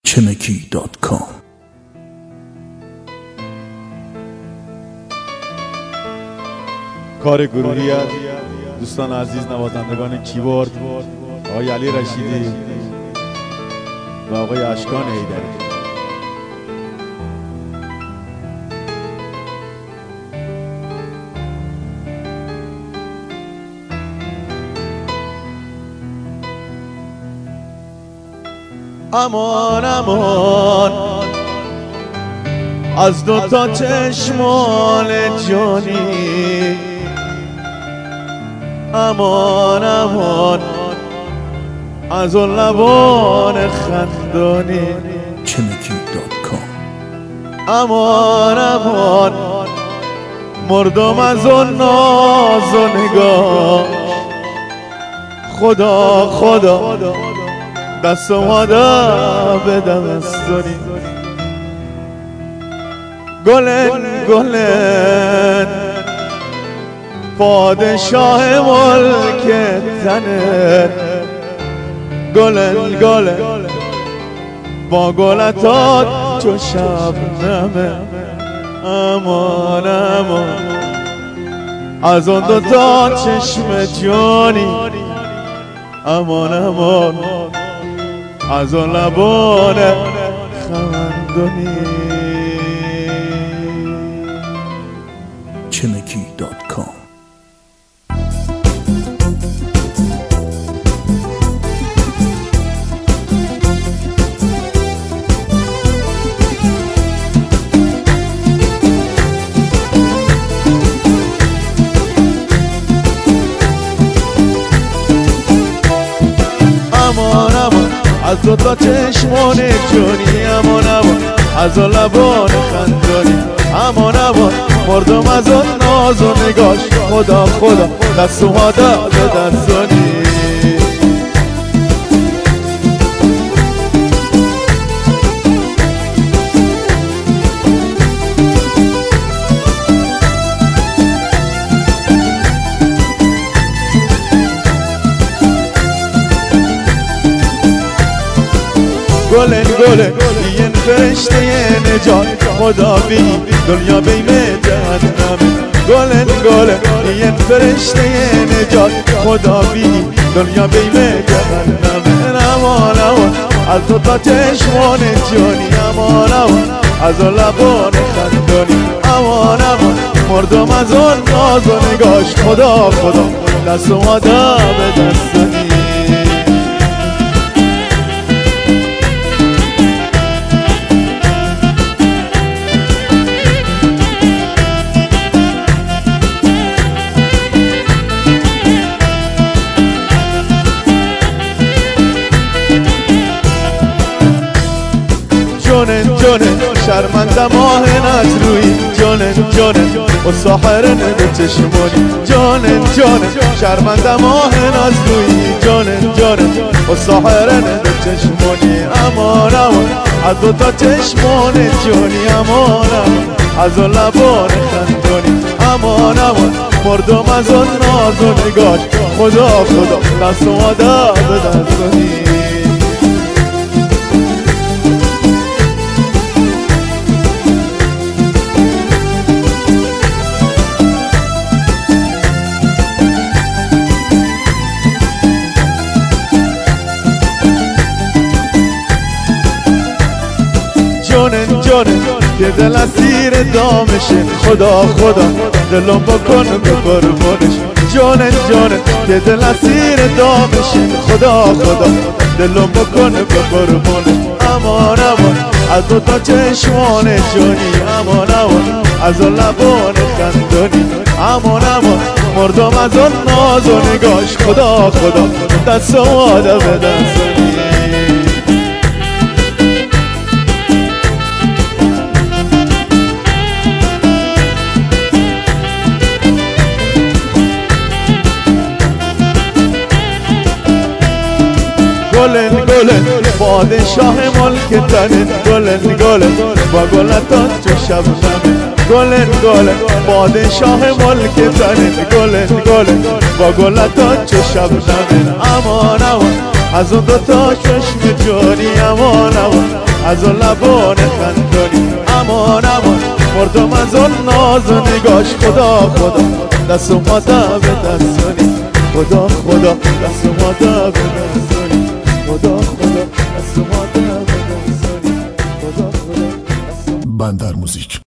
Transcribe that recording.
chemeki.com. کار گروهی از دوستان عزیز نوازندگان کیبورد آقای علی رشیدی و آقای اشکان حیدری. امان امان از دوتا چشمان جانی، امان امان از اون لبان خندانی. chemeki.com. امان امان مردم از اون ناز و نگاه. خدا خدا دست اومده به دستانی. گلن گلن پادشاه ملک تنه، گلن گلن با گلتات چو شبنمه. امان امان از اون دوتا چشم جانی، امان امان از اون لبان خندانی. chemeki.com. امان امان از دوتا چشمان جانی، امان امان از اون لبان خندانی. امان امان مردم از اون ناز و نگاش. خدا خدا دست اومده به دستانی. گلن گلن این فرشته نجات، خدا بی دنیا بیم جهنمه. گلن گلن این فرشته نجات، خدا بی دنیا بیم جهنمه. امان امان از دوتا چشمان جانی، امان امان از اون لبان خندانی. امان امان مردم از اون ناز و نگاش. خدا خدا دست اومده به دستانی. جونن جونن شرمنده ماه نزروی، جونن جونن و ساحرن به چشمانی. جونن جونن شرمنده ماه نزروی، جونن جونن و ساحرن به چشمانی. امان امان از دوتا چشمان جانی، امان امان از اون لبان خندانی. امان امان مردم از اون ناز و نگاش. خدا خدا دست اومده به دستانی. جونن جونن که دل اسیر دامشه. خدا خدا دلم بکن به قربونش. جونن جونن که دل اسیر دامشه. خدا خدا دلم بکن به قربونش. امان امان از دوتا چشمان جانی، امان امان از اون لبان خندانی. امان امان مردم از اون ناز و نگاش. خدا خدا دست اومده به دستانی. گلن گلن پادشاه ملک تنه، گلن گلن با گلتات چو شبنمه. گلن گلن پادشاه ملک تنه، گلن گلن با گلتات چو شبنمه. امان امان از اون دوتا چشم جانی، امان امان از اون لبان خندونی امان امان مردم از اون ناز و نگاش خدا خدا دست اومده به دستونی خدا خدا دست اومده به دستونی خدا خدا دست اومده به دستونی خدا خدا بندر موزیک